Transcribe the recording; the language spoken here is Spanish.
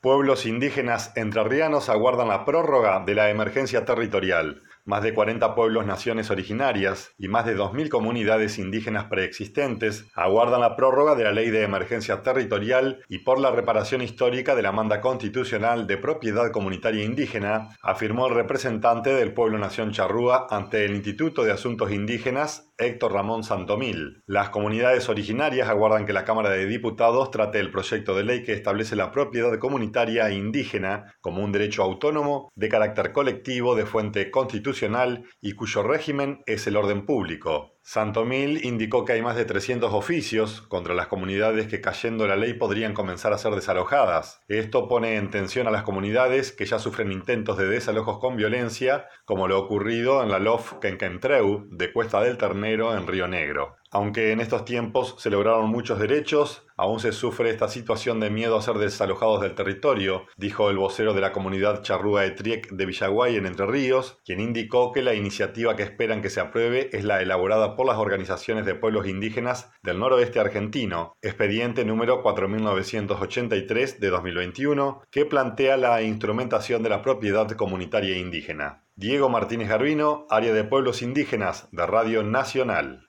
Pueblos indígenas entrerrianos aguardan la prórroga de la emergencia territorial. Más de 40 pueblos naciones originarias y más de 2.000 comunidades indígenas preexistentes aguardan la prórroga de la Ley de Emergencia Territorial y por la reparación histórica de la manda constitucional de propiedad comunitaria indígena, afirmó el representante del pueblo nación charrúa ante el Instituto de Asuntos Indígenas, Héctor Ramón Santomil. Las comunidades originarias aguardan que la Cámara de Diputados trate el proyecto de ley que establece la propiedad comunitaria indígena como un derecho autónomo de carácter colectivo de fuente constitucional y cuyo régimen es el orden público. Santomil indicó que hay más de 300 oficios contra las comunidades que, cayendo la ley, podrían comenzar a ser desalojadas. Esto pone en tensión a las comunidades que ya sufren intentos de desalojos con violencia, como lo ocurrido en la LOF Quenquentreu de Cuesta del Ternero en Río Negro. Aunque en estos tiempos se lograron muchos derechos, aún se sufre esta situación de miedo a ser desalojados del territorio, dijo el vocero de la comunidad charrúa Etriec de Villaguay en Entre Ríos, quien indicó que la iniciativa que esperan que se apruebe es la elaborada por las organizaciones de pueblos indígenas del noroeste argentino, expediente número 4983 de 2021, que plantea la instrumentación de la propiedad comunitaria indígena. Diego Martínez Garbino, Área de Pueblos Indígenas de Radio Nacional.